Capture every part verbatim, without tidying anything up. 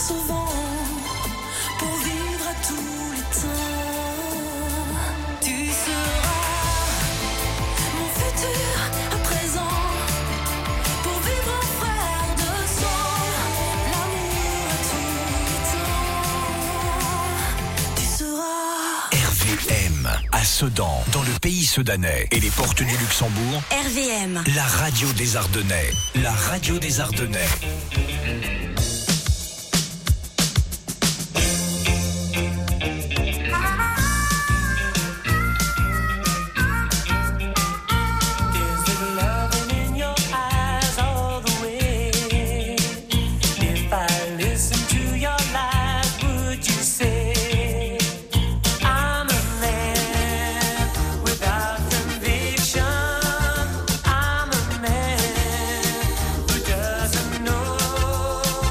souvent pour vivre à tous les temps. Tu seras mon futur à présent pour vivre en frère de sang. L'amour à tous les temps. Tu seras R V M à Sedan, dans le pays sedanais et les portes du Luxembourg. R V M, la radio des Ardennais. La radio des Ardennais. know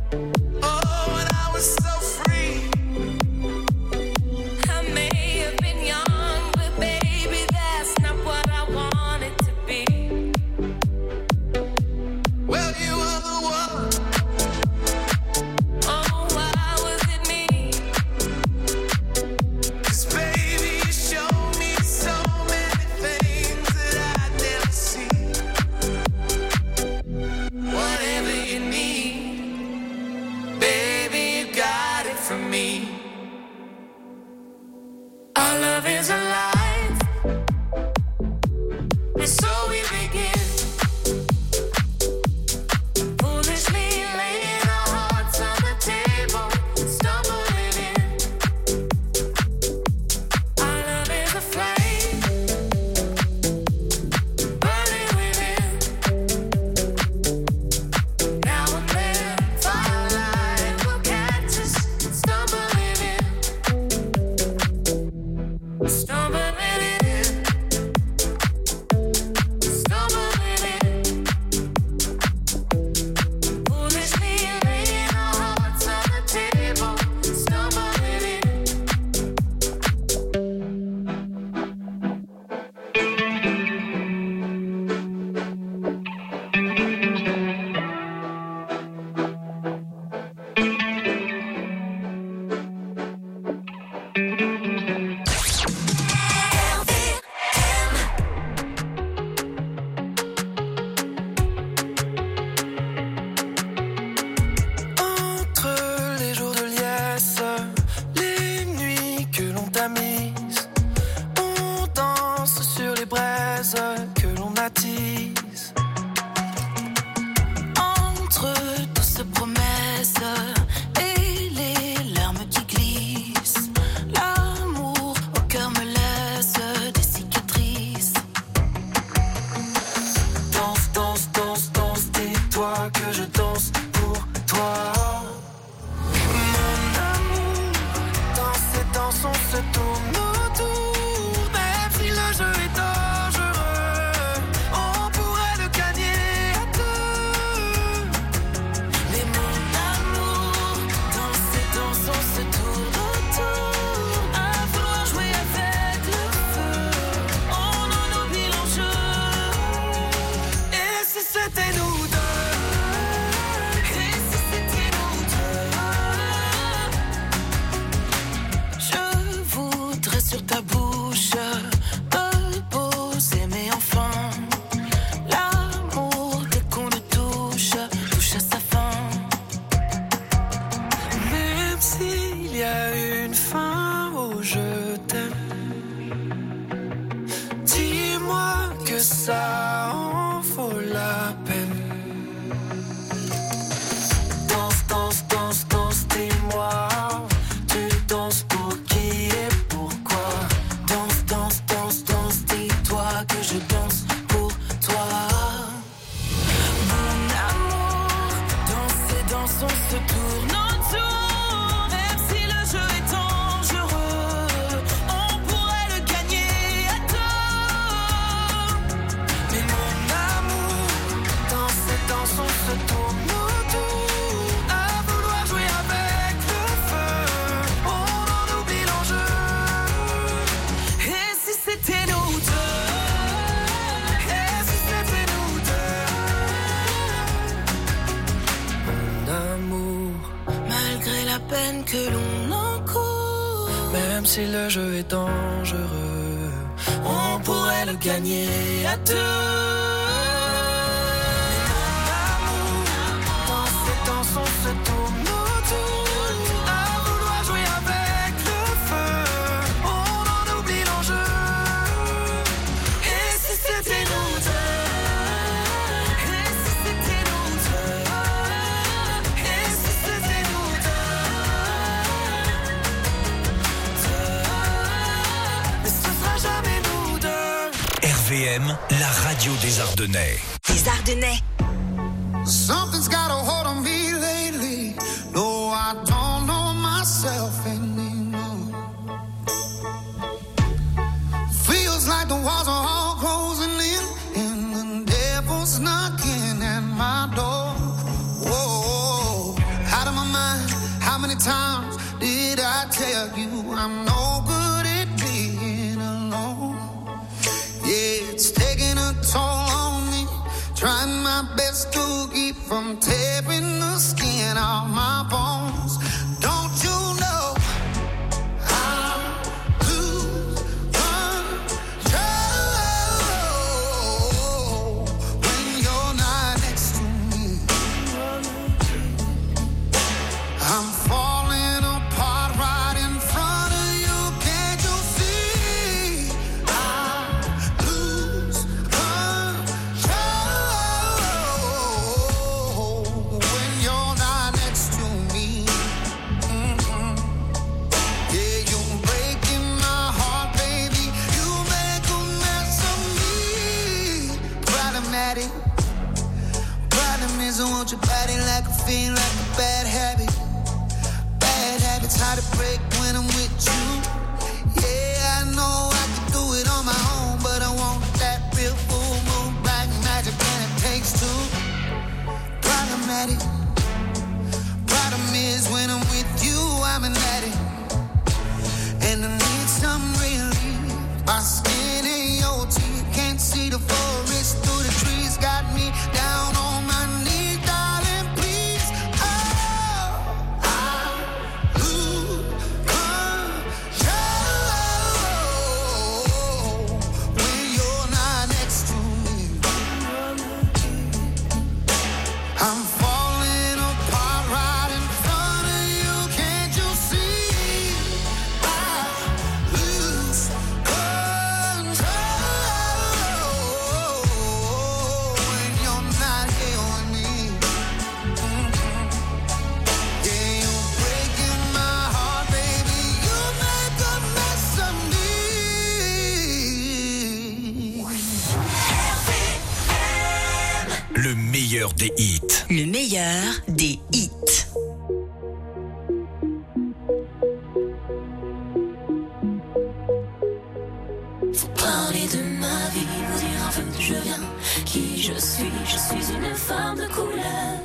Oh, and I was so free. I may have been young, but baby, that's not what I wanted to be. Well, you were the one. Oh, why was it me? 'Cause baby, you showed me so many things that I'd never see. Whatever you need, baby, you got it from me. Our love is alive, and so we begin. Foolishly laying our hearts on the table, stumbling in. Our love is a flame, burning within. Now and then, firelight will catch us, stumbling in. Stumbling in, stumbling in. Foolishly laying our hearts on the table, stumbling in. Entre les jours de liesse, les nuits que l'on tamise, on danse sur les braises que l'on attise. Entre douces promesses et les larmes qui glissent, l'amour au cœur me laisse des cicatrices. Danse, danse, danse, danse, dis-toi que je danse pour toi. Mon amour, danse et dansons se tourne autour. Même si le jeu est dangereux, on pourrait le gagner à deux. Mais mon amour, danse et dansons se tourne autour. À vouloir jouer avec le feu, on en oublie l'enjeu. Et si c'était nous deux? Et si c'était nous deux? Je voudrais sur ta bouche te poser mes enfants. L'amour dès qu'on le touche, touche à sa fin. Même s'il y a une fin au je t'aime, dis-moi que ça en vaut la peine. Danse, danse, danse, danse, dis-moi, tu danses pour qui et pourquoi? Danse, danse, danse, danse, dis-toi que je danse pour toi. Mon amour, danse et dansons se tourne autour. Même si le jeu est dangereux, on pourrait le gagner à deux. Mais mon amour, danse et dansons se tourne autour. À vouloir jouer avec le feu, on en oublie l'enjeu. Et si c'était nous deux? Et si c'était nous deux? Mon amour, malgré la peine que l'on encourt, même si le jeu est dangereux, on pourrait le gagner à deux. Danse et dansons se tourne autour. À vouloir jouer avec le feu, on en oublie l'enjeu. Et si c'était nous deux? Et si c'était nous deux? Et si c'était nous deux? Mais ce sera jamais nous deux. R V M, la radio des Ardennais. Les Ardennais. Something's got a hold on me lately. No, I don't know myself anymore. Feels like the walls are all closing in, and the devil's knocking at my door. Whoa, had many times did I tell you I'm no good at being alone? Yeah, it's taking a toll on me, trying my best to keep from tearing the skin off my bones. Don't you know I lose control when you're not next to me? I'm falling apart right in front of you. Can't you see? I lose control when you're not next to me. Mm-mm. Yeah, you're breaking my heart, baby. You make a mess of me. Problematic. Problem is I want your body like a fiend, like a bad habit. Bad habits hard to break when I'm with you. Yeah, I know I can do it on my own, but I want that real full moon black magic, and it takes two. Problematic. Problem is when I'm with you, I'm an addict, and I need some relief. My skin ain't your teeth, can't see the forest through the trees. Got me down on my knees, darling, please. Oh, I lose control when you're not next to me. I'm falling apart right in front of you. Can't you see? I lose control when you're not here with me. Mm-mm. Yeah, you're breaking my heart, baby. You make a mess of me. Le meilleur des hits. Le meilleur des hits. Faut parler de ma vie, vous dire un peu d'où je viens, qui je suis, je suis une femme de couleur.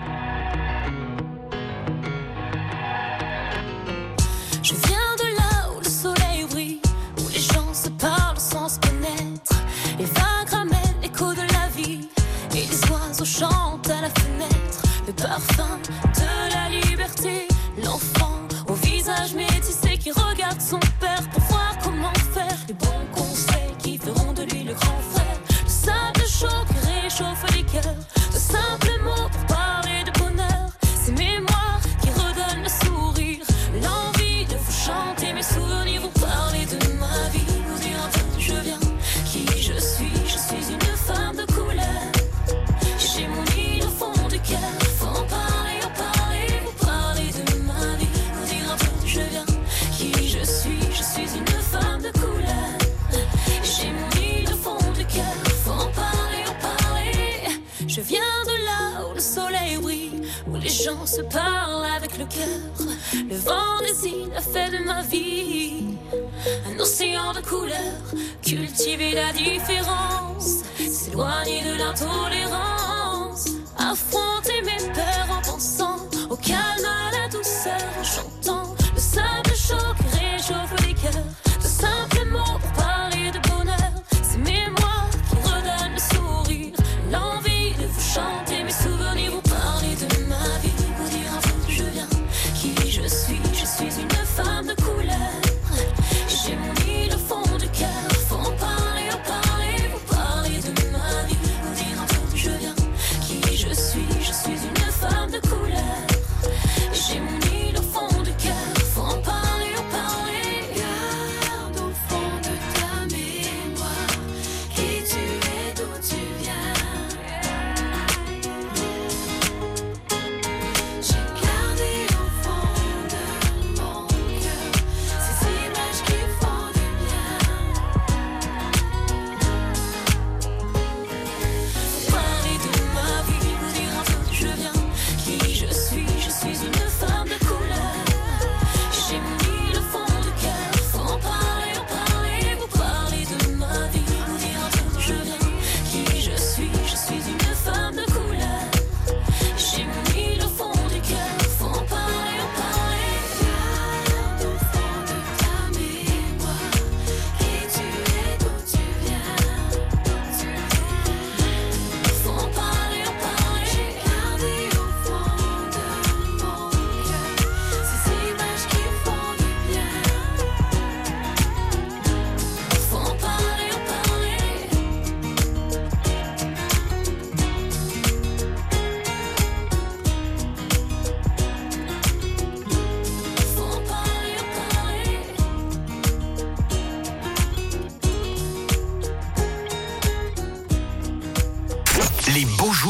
Je viens de là où le soleil brille, où les gens se parlent sans se connaître. Les vagues ramènent l'écho de la vie, et les oiseaux chantent à la fenêtre. Le parfum de la liberté, l'enfant au visage métissé qui regarde son père pour voir comment faire. Les bons conseils qui feront de lui le grand frère. Le simple chaud qui réchauffe les cœurs. De simples mots pour parler de bonheur. Ces mémoires qui redonnent le sourire. L'envie de vous chanter mes souvenirs. Vous parler de ma vie, vous dire un peu d'où je viens, qui je suis. Je suis une femme de couleur. J'ai mon île au fond du cœur. Faut en parler, en parler. Vous parler de ma vie, vous dire un peu d'où je viens, qui je suis. Je suis une femme de couleur. J'ai mon île au fond du cœur. Faut en parler, en parler. Je viens de là où le soleil brille, où les gens se parlent avec le cœur. Le vent des îles a fait de ma vie un océan de couleurs. Cultiver la différence, s'éloigner de l'intolérance. Affronter mes peurs en pensant au calme, à la douceur, en chantant le simple chaud qui réchauffe les cœurs. De simples mots pour parler de bonheur. Ces mémoires qui redonnent le sourire. L'envie de vous chanter mes souvenirs. Vous parler de ma vie, vous dire un peu d'où je viens, qui je suis. Je suis une femme de couleur. J'ai mon île au fond du cœur. Faut en parler, en parler. Vous parler de ma vie, vous dire un peu d'où je viens, qui je suis. Je suis une femme de couleur. J'ai mon île au fond du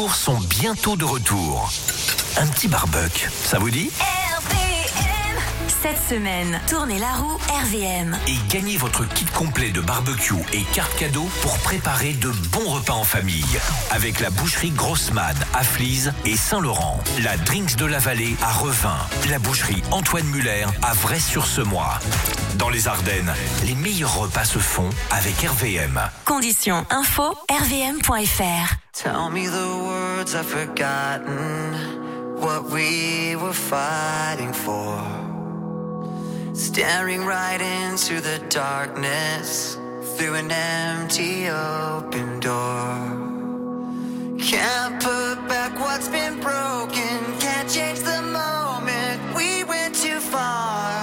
tours sont bientôt de retour. Un petit barbecue, ça vous dit ? R V M. Cette semaine, tournez la roue R V M. Et gagnez votre kit complet de barbecue et carte cadeau pour préparer de bons repas en famille. Avec la boucherie Grossman à Flize et Saint-Laurent. La Drinks de la Vallée à Revin. La boucherie Antoine Muller à Vray-sur-Semois. Dans les Ardennes, les meilleurs repas se font avec R V M. Conditions info r v m point f r. Tell me the words I've forgotten, what we were fighting for. Staring right into the darkness, through an empty open door. Can't put back what's been broken, can't change the moment, we went too far.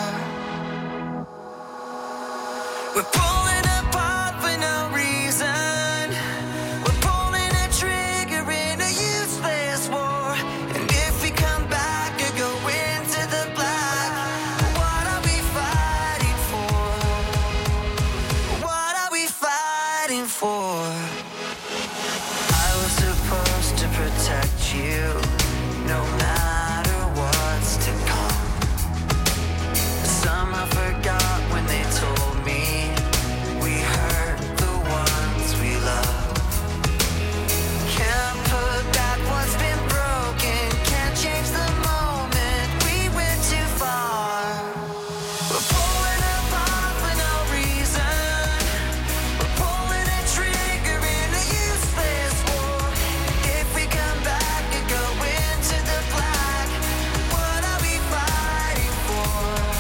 We're pulling apart for no reason. We're pulling a trigger in a useless war. And if we come back or go into the black, what are we fighting for? What are we fighting for? I was supposed to protect you, no matter what's to come. Somehow forgot when they told me we hurt the ones we love. Can't put back what's been broken, can't change the moment, we went too far. We're pulling apart for no reason. We're pulling a trigger in a useless war. If we come back and go into the black, what are we fighting for?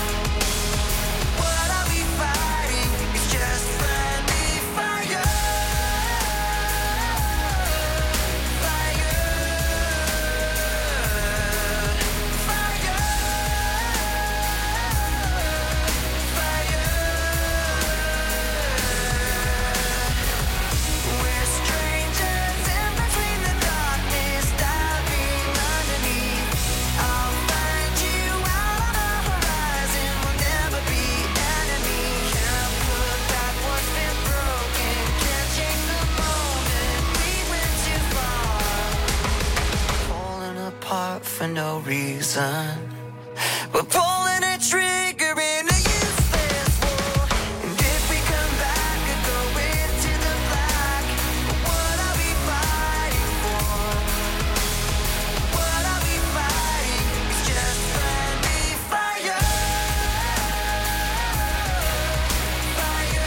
What are we fighting? It's just friendly fire. Fire. Fire. Fire. We're strangers in between the darkness, diving underneath. I'll find you out on the horizon, we'll never be enemies. Can't put back what's been broken, can't change the moment, we went too far. Falling apart for no reason. We're pulling a trigger in a useless war. And if we come back and go into the black, what are we fighting for? What are we fighting? It's just friendly fire. Fire.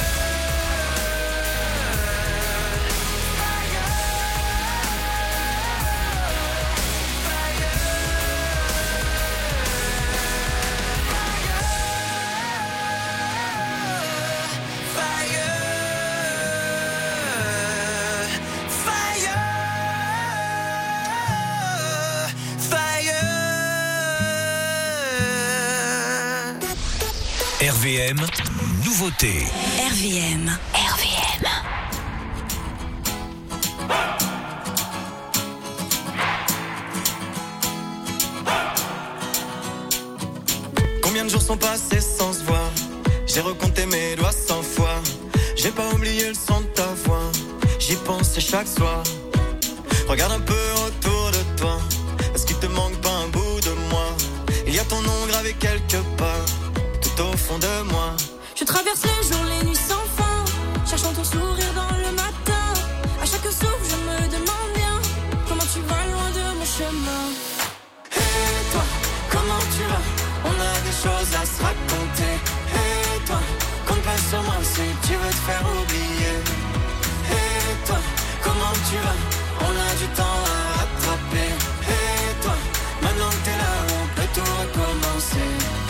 R V M, nouveauté. R V M. R V M. Combien de jours sont passés sans se voir? J'ai recompté mes doigts cent fois. J'ai pas oublié le son de ta voix. J'y pense chaque soir. Regarde un peu autour de toi. Est-ce qu'il te manque pas un bout de moi? Il y a ton nom gravé quelque part, tout au fond de moi. Je traverse les jours, les nuits sans fin, cherchant ton sourire dans le matin. À chaque souffle, je me demande bien comment tu vas loin de mon chemin. Et toi, comment tu vas? On a des choses à se raconter. Et toi, compte pas sur moi si tu veux te faire oublier. Et toi, comment tu vas? On a du temps à rattraper. Et toi, maintenant que t'es là, on peut tout recommencer.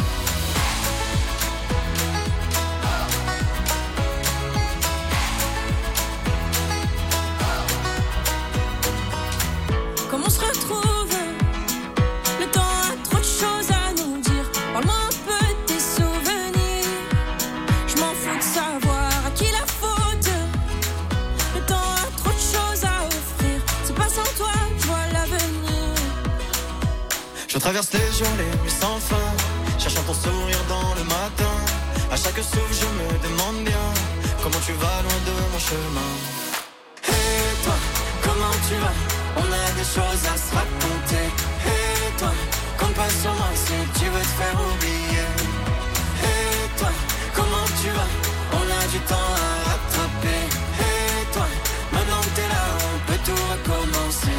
Comment on se retrouve? Le temps a trop de choses à nous dire. Parle-moi un peu de tes souvenirs. Je m'en fous de savoir à qui la faute. Le temps a trop de choses à offrir. C'est pas sans toi, je vois l'avenir. Je traverse les jours, les nuits sans fin, cherchant ton sourire dans le matin. À chaque souffle, je me demande bien comment tu vas loin de mon chemin. Et toi, comment tu vas? on a des choses à se raconter. Et toi, compte pas sur moi si tu veux te faire oublier. Et toi, comment tu vas? On a du temps à rattraper. Et toi, maintenant que t'es là, on peut tout recommencer.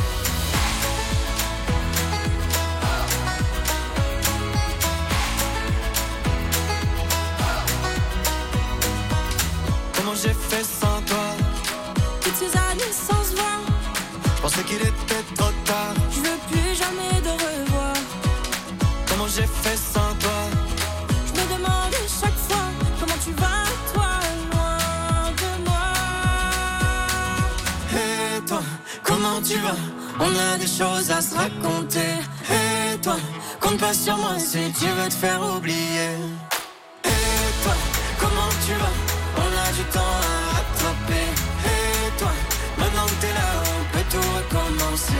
Comment j'ai fait sans toi? Toutes ces années sans se voir, je pensais qu'il était trop tard. je veux plus jamais de revoir. Comment j'ai fait sans toi? Je me demande chaque fois comment tu vas, toi, loin de moi. Et toi, comment tu vas? On a des choses à se raconter. Et toi, compte pas sur moi si tu veux te faire oublier. Et toi, comment tu vas? On a du temps à rattraper. Et toi, maintenant que t'es là, on peut tout recommencer.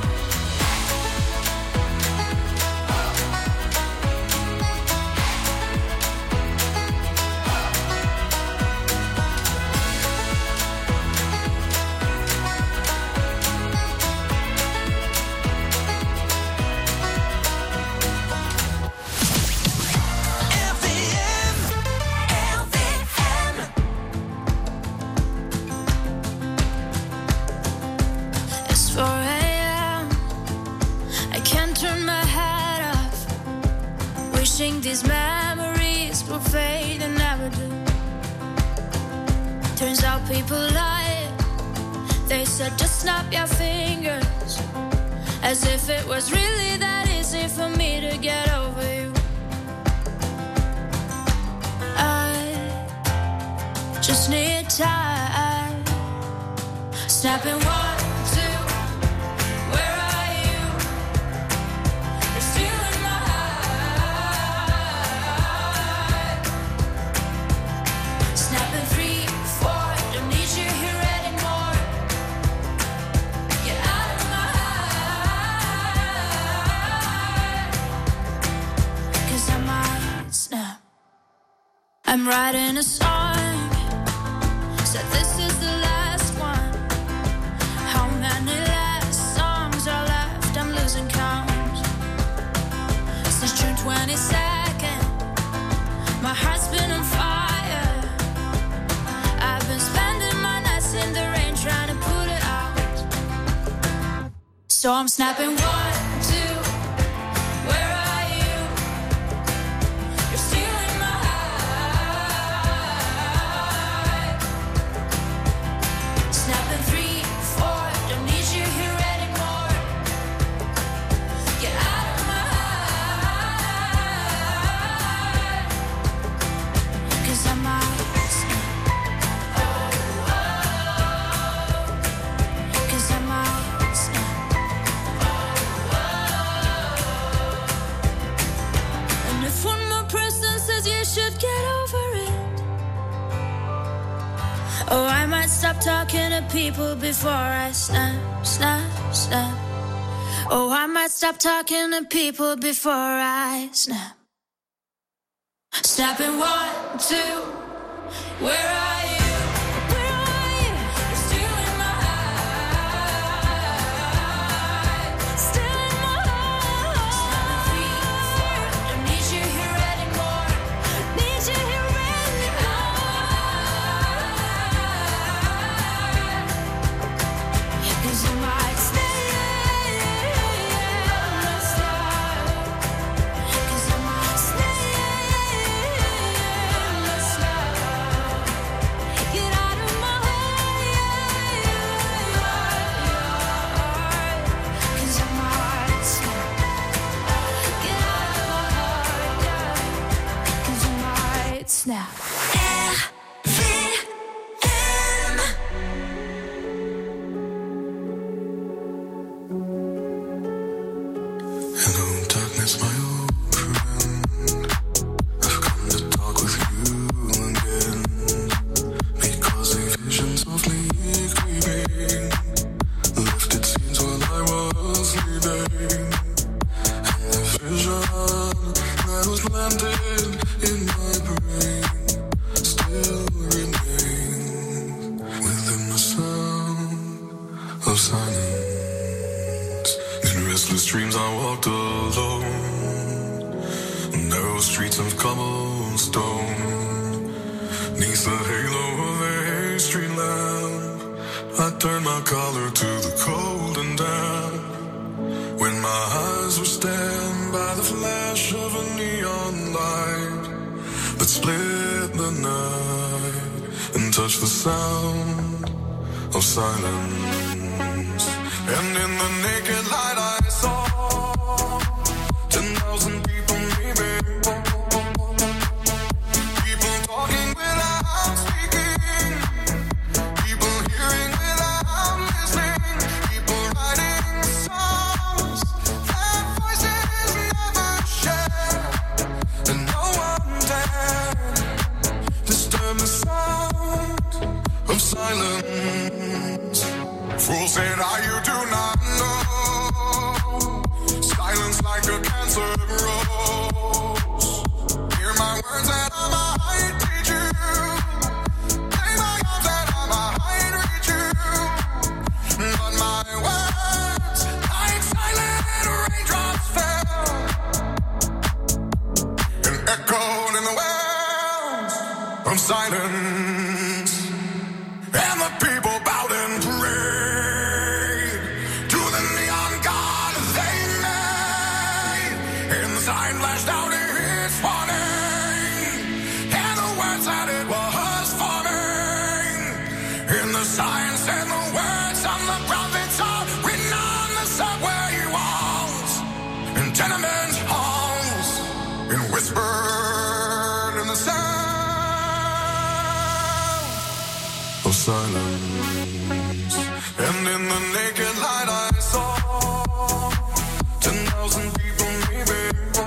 These memories will fade and never do. Turns out people lie. They said just snap your fingers, as if it was really that easy for me to get over you. I just need time. Snapping one, two. Where are you? You're still in my heart. Snapping three, four. Don't need you here anymore. Get out of my heart. 'Cause I might snap. I'm writing a song. Said this is the last one. How many last songs are left? I'm losing count. Since June twenty-second, my heart's been on fire. I've been spending my nights in the rain trying to put it out. So I'm snapping one, two. Where are you? You're still in my heart. Snapping three, four. Don't need you here anymore. Get out of my heart. 'Cause I might snap. Oh, oh. 'Cause I might snap. Oh, oh. And if one more person says you should get over it, oh, I might stop talking to people before I snap, snap, snap. Oh, I might stop talking to people before I snap. Snapping one, two. Where are you? Where are you? You're still in my heart. Still in my heart. Snapping three, four. Don't need you here anymore. Need you here anymore. 'Cause I might stay. Let's start. 'Cause I might stay. Let's start. Get out of my heart. 'Cause I might snap. Get out of my heart. 'Cause I might snap. Hello, darkness, my old friend. I've come to talk with you again. Because a vision softly creeping left its scenes while I was sleeping. And the vision that was planted in my brain still remains within the sound of silence. narrow streets of cobblestone. Neath the halo of a street lamp, I turned my collar to the cold and damp. When my eyes were stabbed by the flash of a neon light that split the night and touched the sound of silence. And in the naked light I saw ten thousand people maybe, people talking without speaking, people hearing without listening, people writing songs that voices never share, and no one dared disturb the sound of silence. Fools said, "Ah, you do not know. Silence like a cancer grows. Hear my words that I might teach you. Play my arms that I might reach you. But my words, like silent raindrops, fell and echoed in the wells of silence. And the people bowed and prayed to the neon god they made. And the sign flashed out its warning, and the words that it was forming. And the signs and the words on the prophets are written on the subway walls and tenement halls, and whispered in the sound of silence. And in the naked light I saw ten thousand people maybe,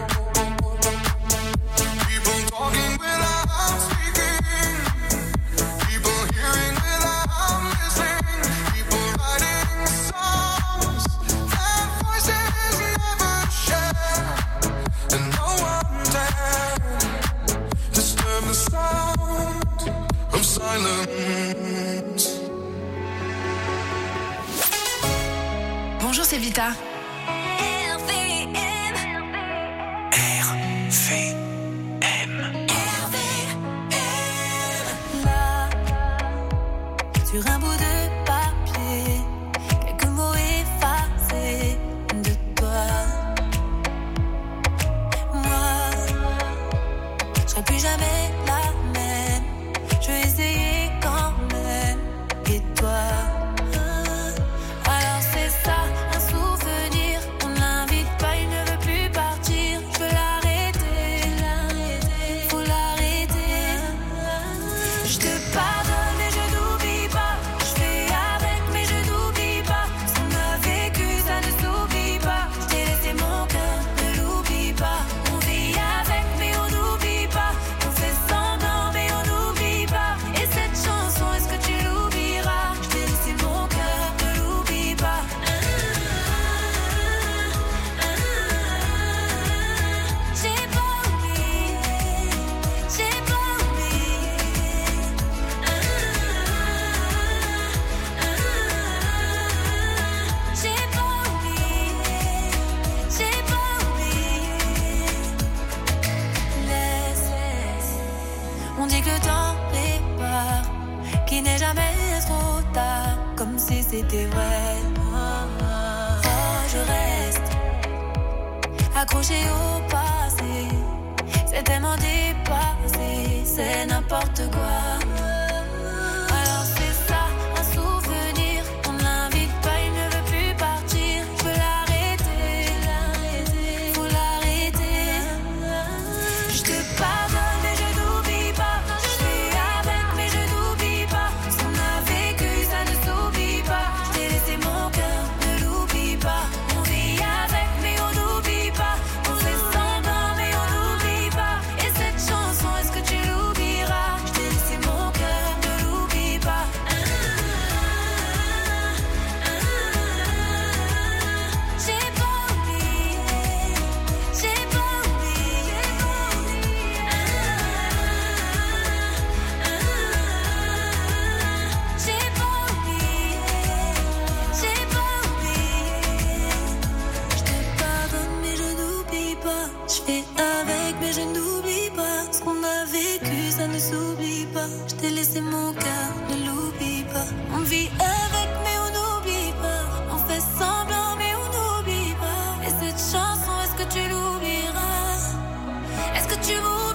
people talking without speaking, people hearing without listening, people writing songs that voices never share, and no one dared disturb the sound of silence. Bonjour, c'est Vita. R V M. Là, sur un bout de papier, quelques mots effacés de toi. Moi, je serai plus jamais la même. Je vais essayer quand même. Et toi? Alors c'est ça, un souvenir. On l'invite pas, il ne veut plus partir. Je veux l'arrêter, faut l'arrêter. Je te pardonne mais je n'oublie pas. Je fais avec mais je n'oublie pas. Ce qu'on a vécu ça ne s'oublie pas. Je t'ai laissé mon cœur, ne l'oublie pas. On vit avec mais on n'oublie pas. On fait semblant mais on n'oublie pas. Et cette chanson, est-ce que tu l'oublieras? Je t'ai laissé mon cœur, ne l'oublie pas. J'ai pas oublié, j'ai pas oublié. J'ai pas oublié, j'ai pas oublié. Laisse, on dit que le temps répare, qu'il n'est jamais trop tard, comme si c'était vrai. Oh, je reste accroché au passé, c'est tellement dépassé, c'est n'importe quoi. Alors c'est ça, un souvenir, on l'invite pas, il ne veut plus partir. Je veux l'arrêter, faut l'arrêter. Je te pardonne mais je n'oublie pas. Je fais avec mais je n'oublie pas. Ce qu'on a vécu ça ne s'oublie pas. Je t'ai laissé mon cœur, ne l'oublie pas. On vit avec mais on n'oublie pas. On fait semblant mais on n'oublie pas. Et cette chanson, est-ce que tu l'oublieras? Je t'ai laissé mon je n'oublie pas. Ce qu'on a vécu, ça ne s'oublie pas. Je t'ai laissé mon cœur, ne l'oublie pas. On vit avec, mais on n'oublie pas. On fait semblant, mais on n'oublie pas. Et cette chanson, est-ce que tu l'oublieras? Est-ce que tu m'oublieras?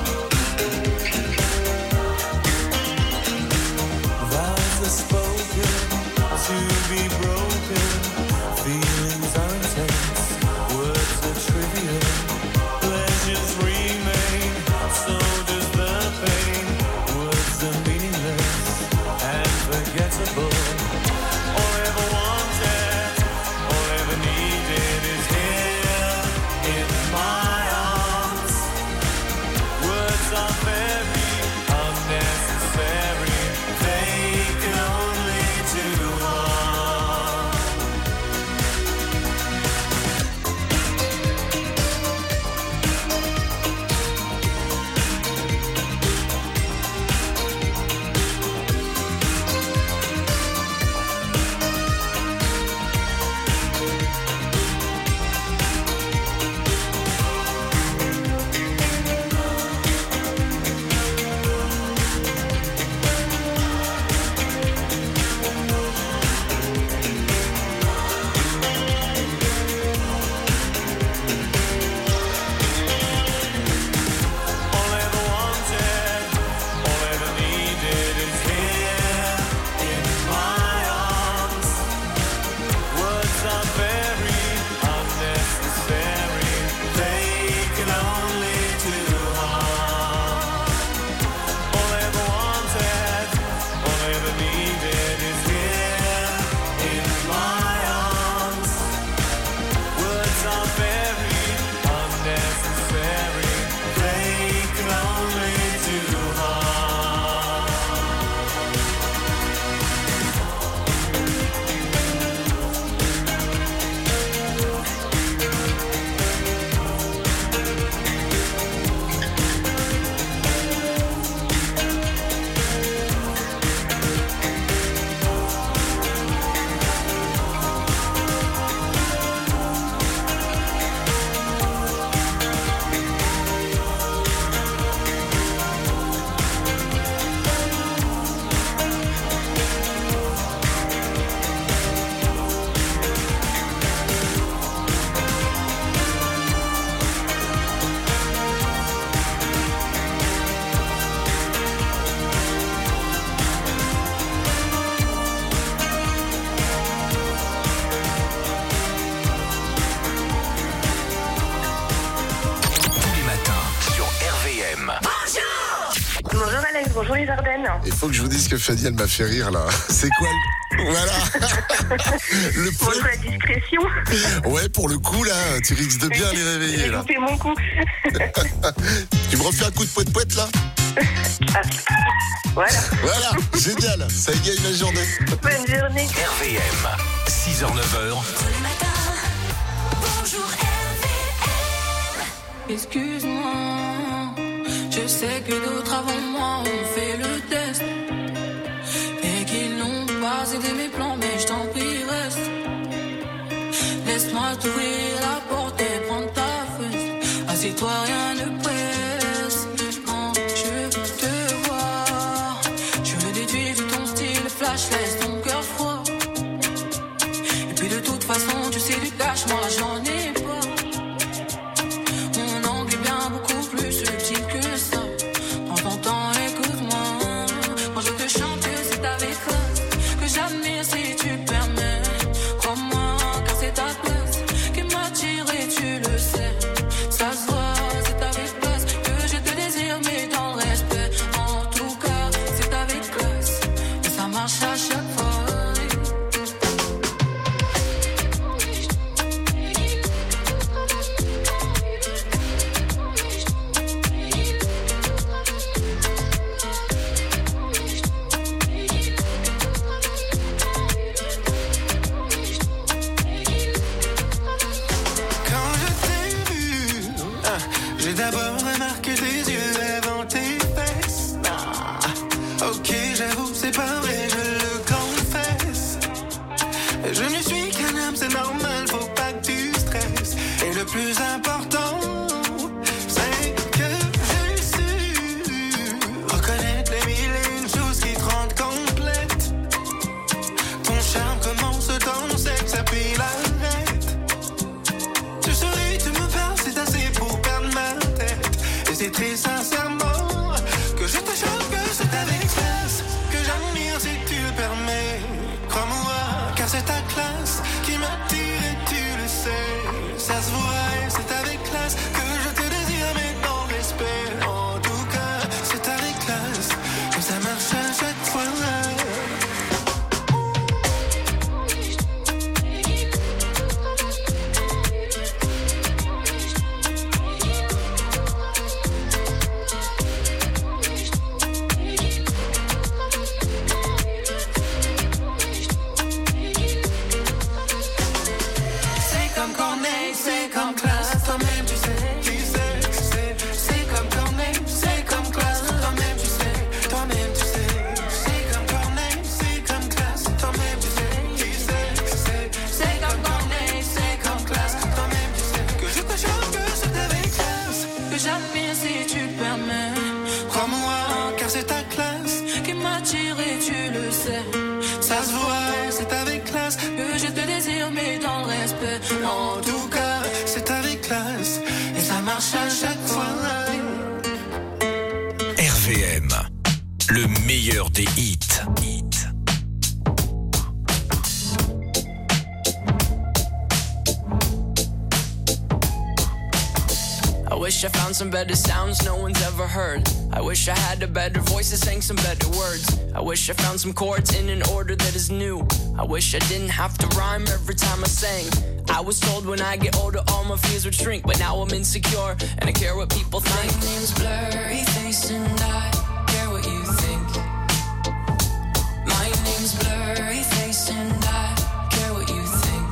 Spoken pour les Ardennes. Il faut que je vous dise que Fanny, elle m'a fait rire là. C'est quoi le... Voilà. Le Pour point... la discrétion. Ouais, pour le coup là, tu risques de bien les réveiller J'ai là. loupé mon coup. Tu me refais un coup de poète-poète là? Ah. Voilà. Voilà, génial, ça égaye la journée. Bonne journée. R V M, six heures neuf heures. Le matin, bonjour R V M. Excuse-moi, je sais que d'autres avant moi ont fait le test et qu'ils n'ont pas aidé mes plans, mais je t'en prie reste. Laisse-moi t'ouvrir la porte et prendre ta fesse. Assieds-toi, rien ne presse. Quand je veux te voir, je veux déduire de ton style flash, laisse ton cœur froid. Et puis de toute façon, tu sais du cash, moi j'en ai pas. Mon angle est bien beaucoup plus subtil que ça. Prends ton temps, écoute-moi. Quand je te chante, c'est avec classe que j'admire si tu permets. Crois-moi, car c'est ta place qui m'attire et tu le sais. Ça se voit, c'est avec classe que je te désire, mais dans le respect. En tout cas, c'est avec classe et ça marche à chaque fois. Quand je t'ai vu, ah, j'ai d'abord remarqué tes yeux avant tes fesses. Ah, ok, j'avoue, c'est pas vrai, je le confesse. Je ne suis qu'un homme, c'est normal, faut pas que tu stresses. Et le plus important, c'est que j'ai su reconnaître les mille et une choses qui te rendent complète. Ton charme commence dans sexe, puis l'arrête. Tu souris, tu me parles, c'est assez pour perdre ma tête. Et c'est très sincèrement que je te chante, que c'est avec classe que j'admire si tu le permets. Crois-moi, car c'est ta classe qui m'attire et tu le sais. Ça se voit et c'est avec classe que je te désire, mais dans le respect. En tout cas, c'est avec classe que ça marche à chaque fois. C'est comme Corneille, c'est comme classe, toi-même tu sais, tu sais, tu sais. C'est comme Corneille, c'est comme classe, toi-même tu sais, toi-même tu sais. C'est comme Corneille, c'est comme classe, toi-même tu sais, tu sais, tu sais. C'est comme Corneille, c'est comme classe, toi-même tu sais. Que je te chante, que c'est avec classe Que j'admire si tu le permets. Crois-moi, car c'est ta classe Qui m'attire et tu le sais. ça se voit, c'est avec classe Que je te désire, mais dans le respect. En tout cas, c'est avec classe et ça marche à chaque fois. R V M, le meilleur des hits. Hits. I wish I found some better sounds no one's ever heard. I wish I had a better voice that sang some better words. I wish I found some chords in an order that is new. I wish I didn't have to rhyme every time I sang. I was told when I get older all my fears would shrink, but now I'm insecure and I care what people think. My name's Blurry Face and I care what you think. My name's Blurry Face and I care what you think.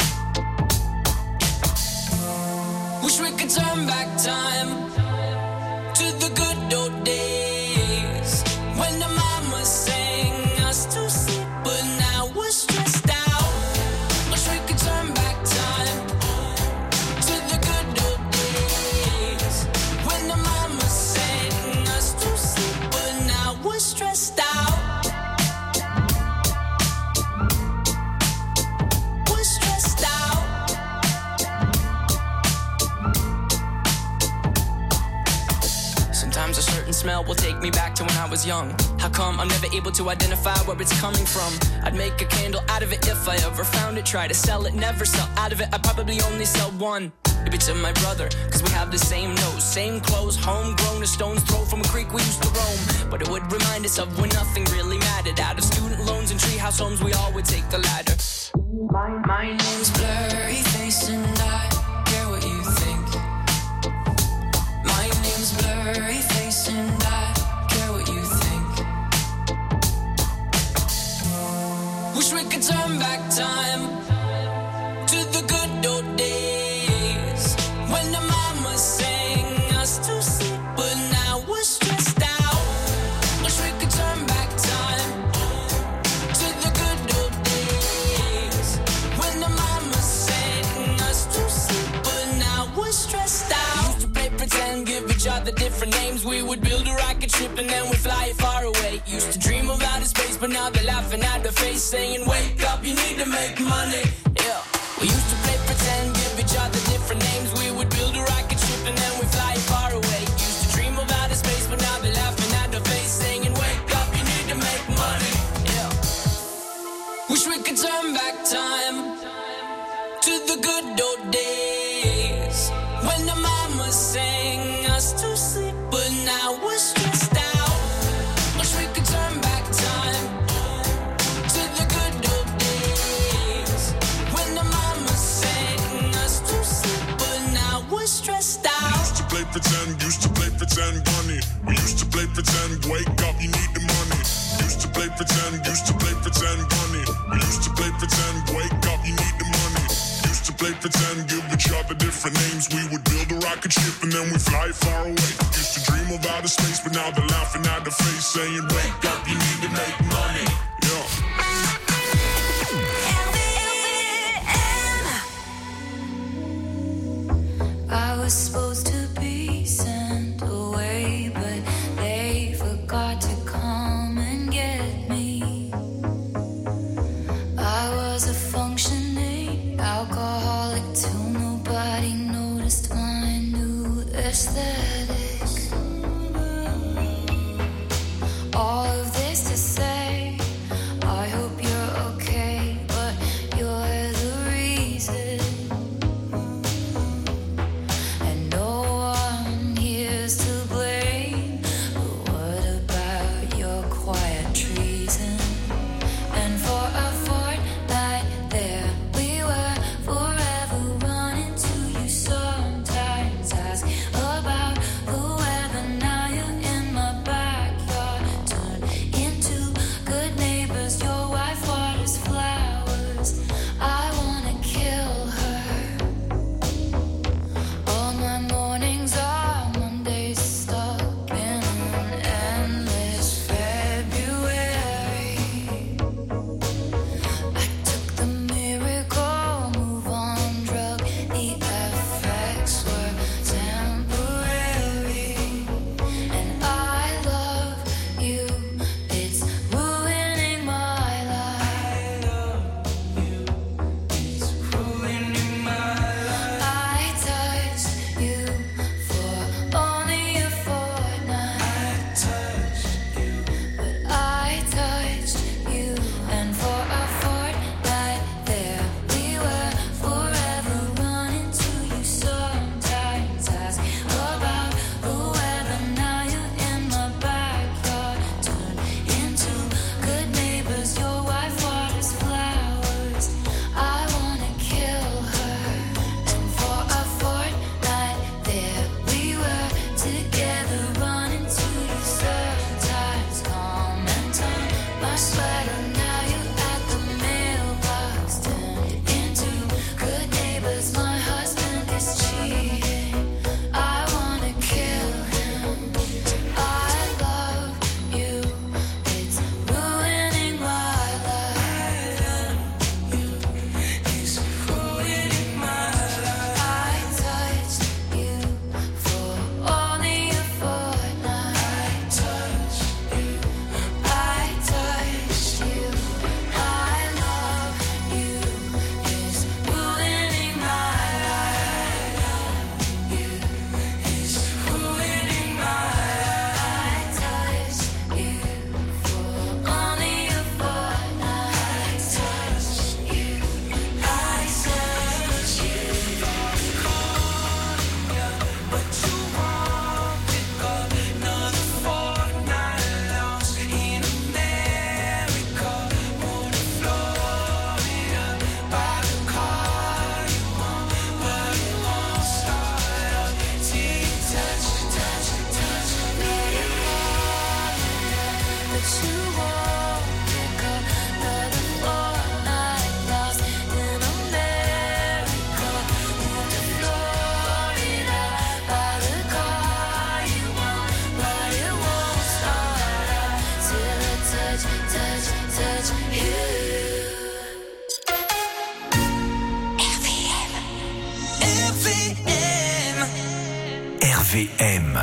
Wish we could turn back time to the good old days when the mama sang us to sleep, but now we're stressed out. Wish we could turn back time to the good old days when the mama sang us to sleep, but now we're stressed out. We're stressed out. Sometimes a certain smell will take me back to when I was young. How come I'm never able to identify where it's coming from? I'd make a candle out of it if I ever found it. Try to sell it, never sell out of it. I'd probably only sell one. Maybe to my brother, cause we have the same nose, same clothes, homegrown, a stone's throw from a creek we used to roam. But it would remind us of when nothing really mattered. Out of student loans and treehouse homes, we all would take the ladder. My, my name's Blurry Face and I care what you think. My name's Blurry Face and I care what you think. Wish we could turn back time to the good old days when the mama sang us to sleep, but now we're stressed out. Wish we could turn back time to the good old days when the mama sang us to sleep, but now we're stressed out. We used to play pretend, give each other different names. We would build a rocket ship and then we'd fly it far away. Used to dream of outer space, but now they're laughing at the face, saying, wake up, you need to make money. Yeah. We used to play pretend, give each other different names. We would build a rocket ship and then we fly far away. Used to dream of outer space, but now they're laughing at the face, saying, wake up, you need to make money. Yeah. Wish we could turn back time to the good old days when the mama sang us to sleep, but now we're stressed out. Wish we could turn back time to the good old days when the mama sang us to sleep, but now we're stressed out. We used to play pretend, used to play pretend, bunny. We used to play pretend, wake up, you need the money. Used to play pretend, used to play pretend, bunny. We used to play pretend, wake up, you need the money. Used to play pretend, give each other different names. We would build a rocket ship and then we fly far away. Used to dream of outer space, but now they're laughing at the face, saying, wake up, you need to make money. Yeah. I was supposed to be sent away, but they forgot to come and get me. I was a functioning alcoholic till nobody noticed my new aesthetic. All of this to say, V M.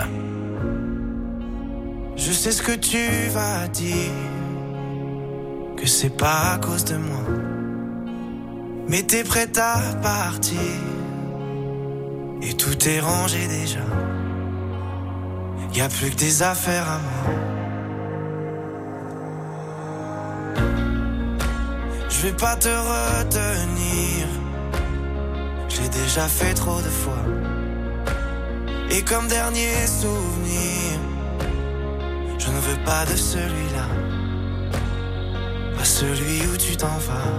Je sais ce que tu vas dire, que c'est pas à cause de moi, mais t'es prête à partir, et tout est rangé déjà. Y a plus que des affaires à moi. Je vais pas te retenir, j'ai déjà fait trop de fois. Et comme dernier souvenir, je ne veux pas de celui-là, pas celui où tu t'en vas.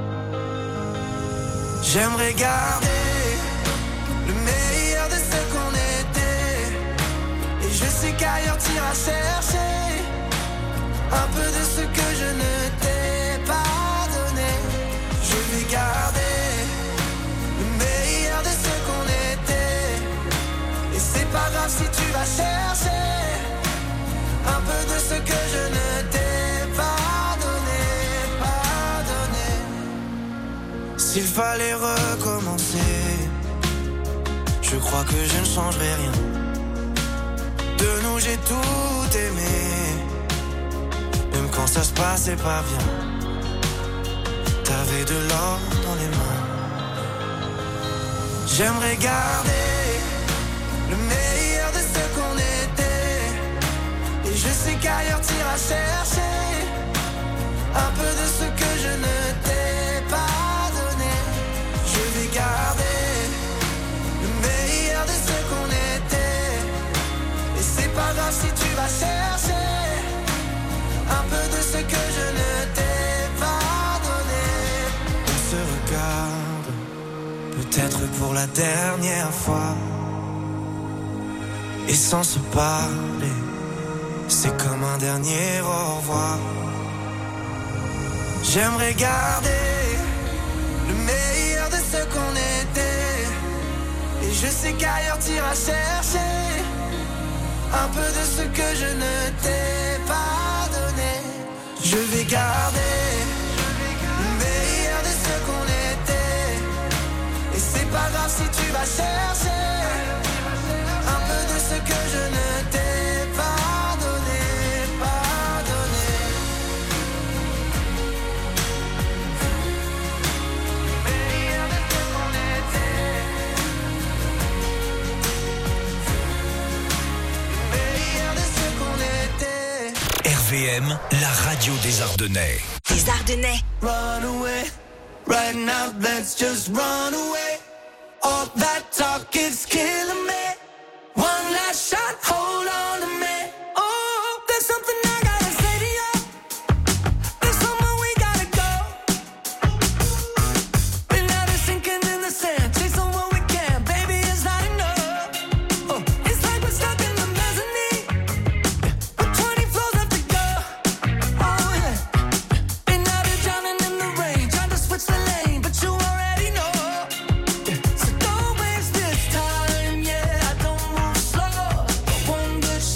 J'aimerais garder le meilleur de ce qu'on était, et je sais qu'ailleurs t'iras chercher un peu de ce que je ne t'ai pas donné. Je vais garder le meilleur de ce qu'on était, et c'est pas grave si tu vas chercher un peu de ce que je ne t'ai pas donné, pas donné. S'il fallait recommencer, je crois que je ne changerai rien. De nous j'ai tout aimé, même quand ça se passait pas bien. T'avais de l'or dans les mains. J'aimerais garder le meilleur de ce qu'on était, et je sais qu'ailleurs t'iras chercher un peu de ce que je ne t'ai pas donné. Je vais garder le meilleur de ce qu'on était, et c'est pas grave si tu vas chercher un peu de ce que je ne t'ai pas donné. On se regarde, peut-être pour la dernière fois, et sans se parler, c'est comme un dernier au revoir. J'aimerais garder le meilleur de ce qu'on était, et je sais qu'ailleurs t'iras chercher un peu de ce que je ne t'ai pas donné. Je vais garder le meilleur de ce qu'on était, et c'est pas grave si tu vas chercher un peu de ce que je ne t'ai pas donné, pas donné. Le meilleur de ce qu'on était, le meilleur de ce qu'on était. R V M, la radio des Ardennais. Les Ardennais. Run away, right now let's just run away. All that talk is killing me. One last shot, hold on to me. Oh, there's something I gotta say to you. There's somewhere we gotta go. Been out of sinking in the sand, chasing what we can, baby, it's not enough. Oh, it's like we're stuck in the mezzanine, with twenty floors left to go. Oh yeah, been out of drowning in the rain, trying to switch the lane, but you already know. So don't waste this time, yeah, I don't move slow. One good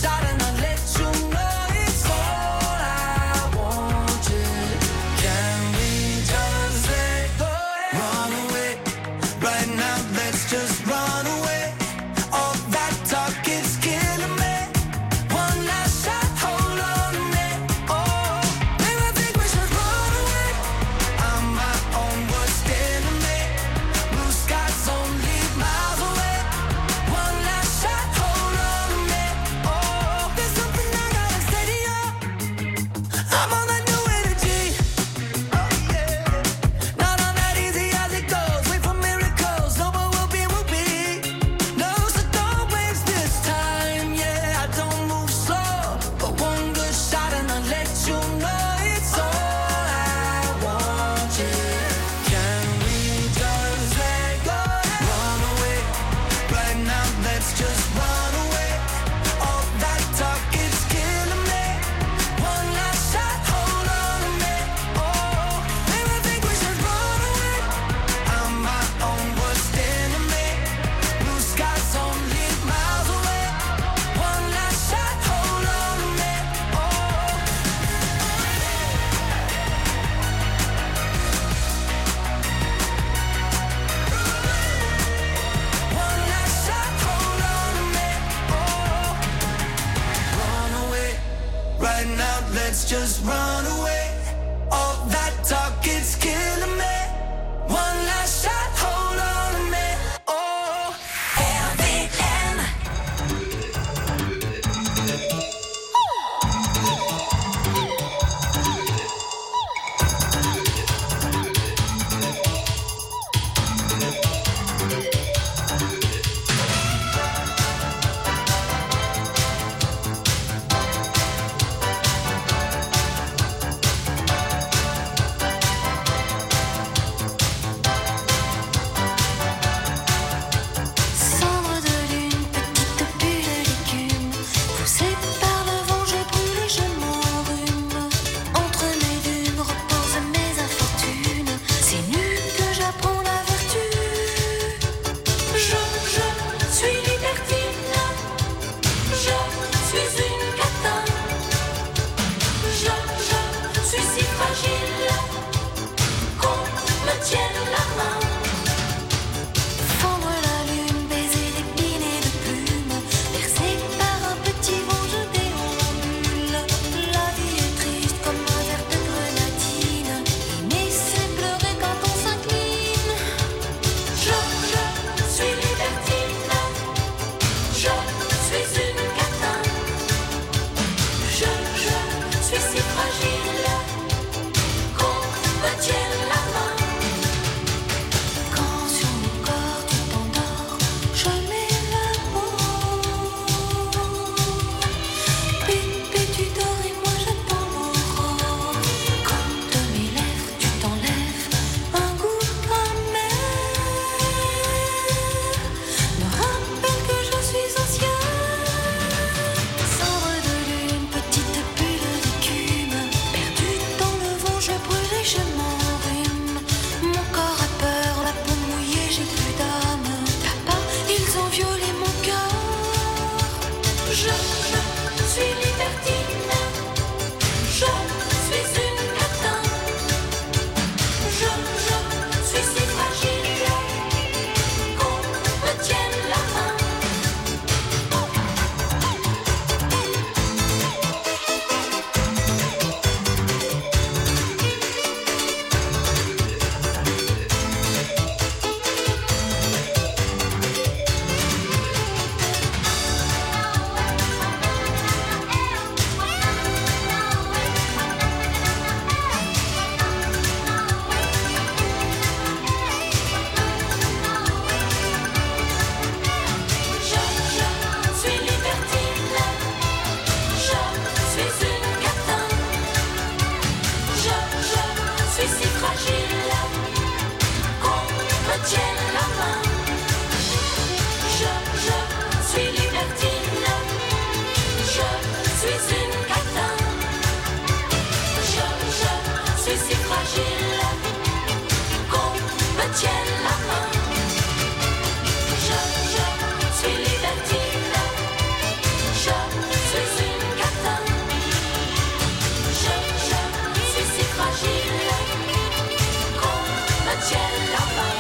si fragile qu'on me tienne la main. Je, je suis libertine, je suis une catin. Je, je suis si fragile qu'on me tienne la main. Je, je suis libertine, je suis une catin. Je, je suis si fragile qu'on me tienne la main.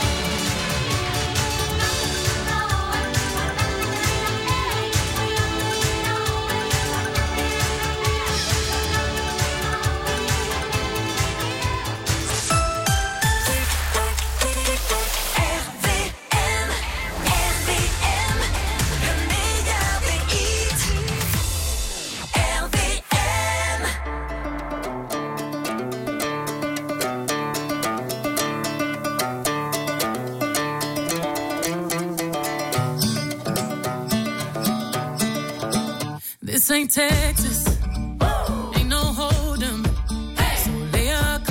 This ain't Texas,